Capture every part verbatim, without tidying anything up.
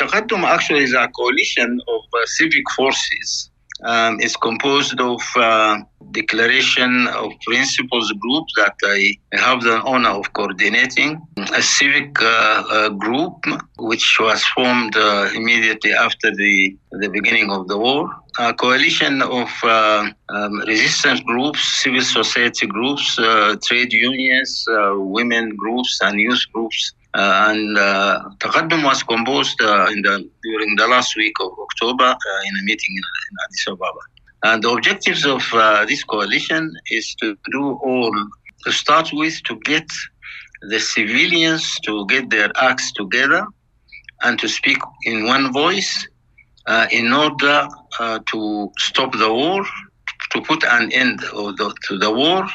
Taqaddum actually is a coalition of uh, civic forces. Um, it's composed of uh, declaration of principles group that I have the honor of coordinating, a civic uh, uh, group which was formed uh, immediately after the, the beginning of the war, a coalition of uh, um, resistance groups, civil society groups, uh, trade unions, uh, women groups and youth groups. Uh, and uh, Taqaddum was composed uh, in the, during the last week of October uh, in a meeting in, in Addis Ababa. And the objectives of uh, this coalition is to do all, to start with, to get the civilians to get their acts together and to speak in one voice uh, in order uh, to stop the war, to put an end of the, to the war,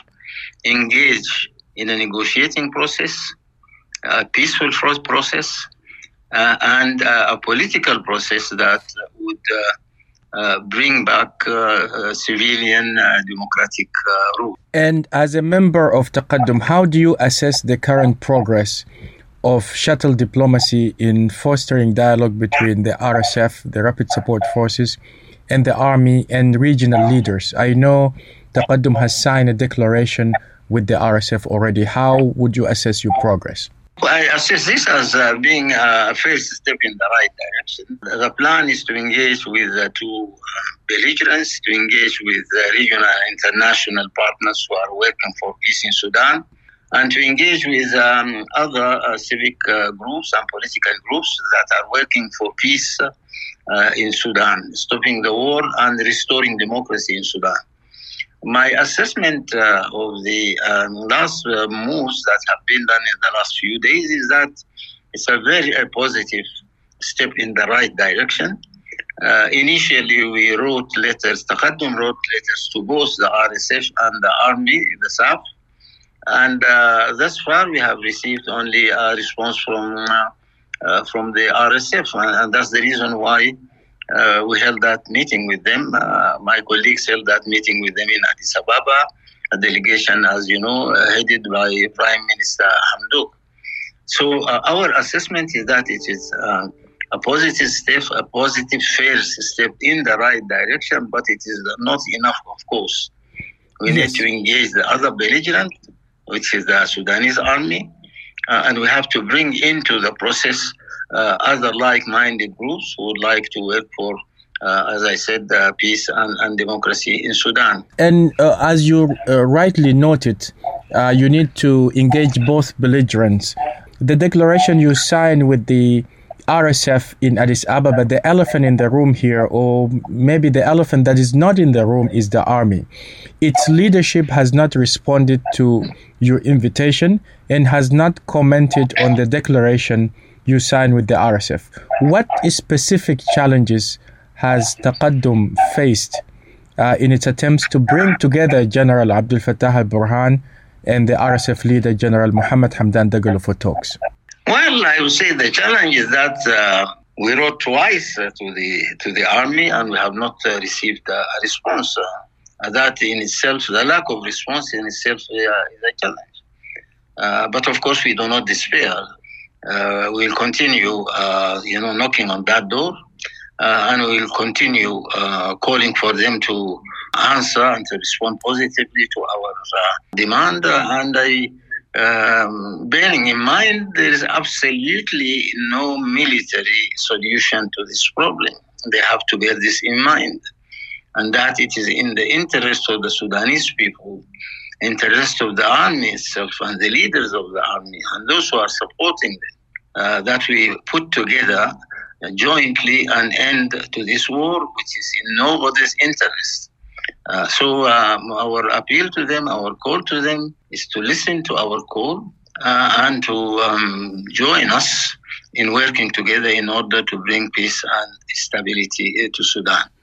engage in a negotiating process, a peaceful process, uh, and uh, a political process that would uh, uh, bring back uh, uh, civilian uh, democratic uh, rule. And as a member of Taqaddum, how do you assess the current progress of shuttle diplomacy in fostering dialogue between the R S F, the Rapid Support Forces, and the army and regional leaders? I know Taqaddum has signed a declaration with the R S F already. How would you assess your progress? I assess this as uh, being a first step in the right direction. The plan is to engage with the two uh, belligerents, to engage with uh, regional and international partners who are working for peace in Sudan, and to engage with um, other uh, civic uh, groups and political groups that are working for peace uh, in Sudan, stopping the war and restoring democracy in Sudan. My assessment uh, of the um, last uh, moves that have been done in the last few days is that it's a very a positive step in the right direction. Uh, initially, we wrote letters, Taqaddum wrote letters to both the R S F and the army, the S A F. And uh, thus far, we have received only a response from, uh, uh, from the R S F. And, and that's the reason why Uh, we held that meeting with them. Uh, my colleagues held that meeting with them in Addis Ababa, a delegation, as you know, uh, headed by Prime Minister Hamdok. So uh, our assessment is that it is uh, a positive step, a positive first step in the right direction, but it is not enough, of course. We yes. need to engage the other belligerent, which is the Sudanese army, uh, and we have to bring into the process Uh, other like-minded groups who would like to work for, uh, as I said, uh, peace and, and democracy in Sudan. And uh, as you uh, rightly noted, uh, you need to engage both belligerents. The declaration you signed with the R S F in Addis Ababa, the elephant in the room here, or maybe the elephant that is not in the room, is the army. Its leadership has not responded to your invitation and has not commented on the declaration you signed with the R S F. What specific challenges has Taqaddum faced uh, in its attempts to bring together General Abdel Fattah al-Burhan and the R S F leader, General Mohammed Hamdan Dagalo, for talks? Well, I would say the challenge is that uh, we wrote twice uh, to the to the army and we have not uh, received uh, a response. Uh, that in itself, the lack of response in itself uh, is a challenge. Uh, but of course, we do not despair. Uh, we'll continue, uh, you know, knocking on that door, uh, and we'll continue uh, calling for them to answer and to respond positively to our uh, demand. Uh, and I, um, bearing in mind, there is absolutely no military solution to this problem. They have to bear this in mind, and that it is in the interest of the Sudanese people, interest of the army itself and the leaders of the army and those who are supporting them, uh, that we put together uh, jointly an end to this war, which is in nobody's interest. Uh, so um, our appeal to them, our call to them is to listen to our call uh, and to um, join us in working together in order to bring peace and stability uh, to Sudan.